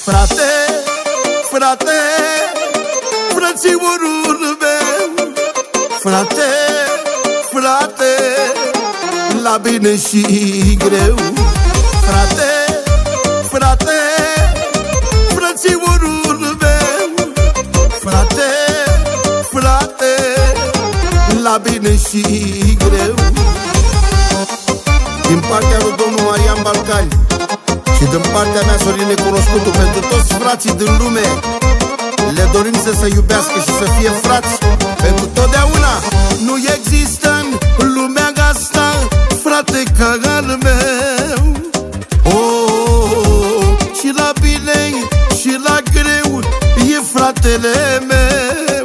Frate, frate, frățiorul meu, frate, frate, la bine și greu. Frate, frate, frățiorul meu, frate, frate, la bine și greu. Din partea lui domnul Marian Balcani și din partea mea, Sorin Necunoscutul, pentru toți frații din lume, le dorim să se iubească și să fie frați pentru totdeauna. Nu există în lumea asta frate ca al meu. Și la bine și la greu e fratele meu.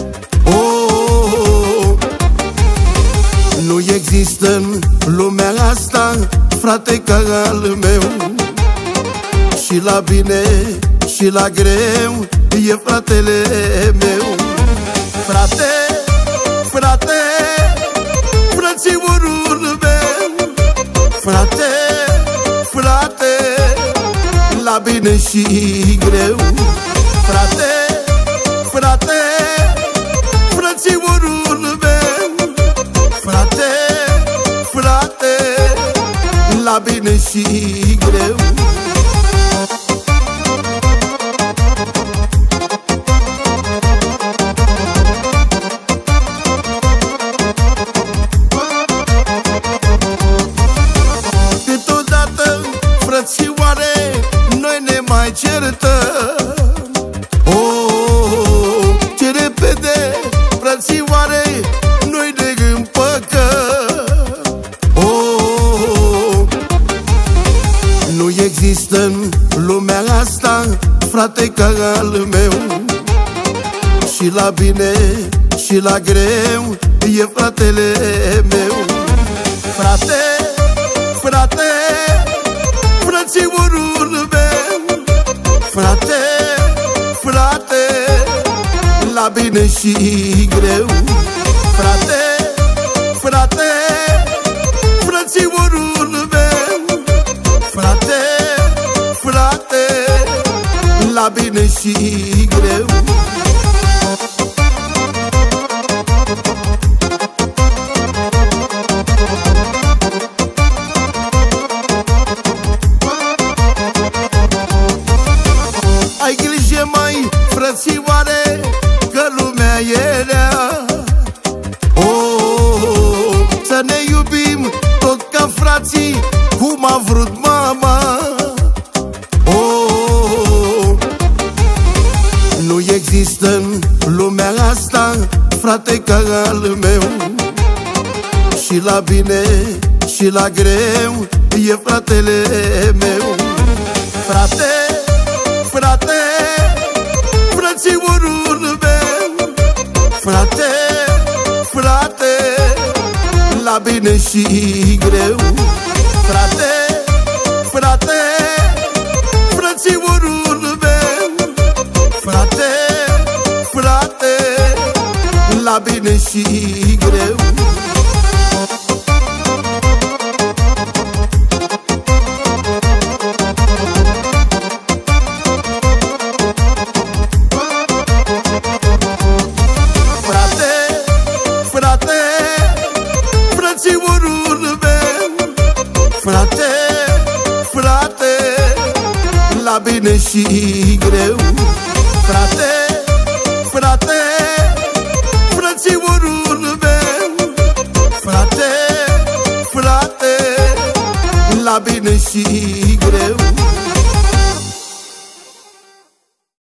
Nu există în lumea asta frate ca al meu. Și la bine și la greu e fratele meu. Frate, frate, frățiorul meu, frate, frate, la bine și greu. Frate, frate, frățiorul meu, frate, frate, la bine și greu. Frățioare, noi ne mai certăm. Ce repede, frățioare, noi ne împăcăm. Nu există în lumea asta frate ca al meu. Și la bine și la greu e fratele meu. Frate, frate, frățiorul meu, frate, frate, la bine și greu. Frate, frate, frățiorul meu, frate, frate, la bine și greu. Ai grijă, mai frățioare, că lumea e rea. Să ne iubim tot ca frații, cum a vrut mama. Nu există în lumea asta frate ca al meu. Și la bine și la greu e fratele meu. Frate, frate, frățiorul meu, frate, frate, la bine și greu. Frate, frate, frățiorul meu, frate, frate, la bine și greu. Frate, frate, la bine și greu. Frate, frate, frățiorul meu, frate, frate, la bine și greu.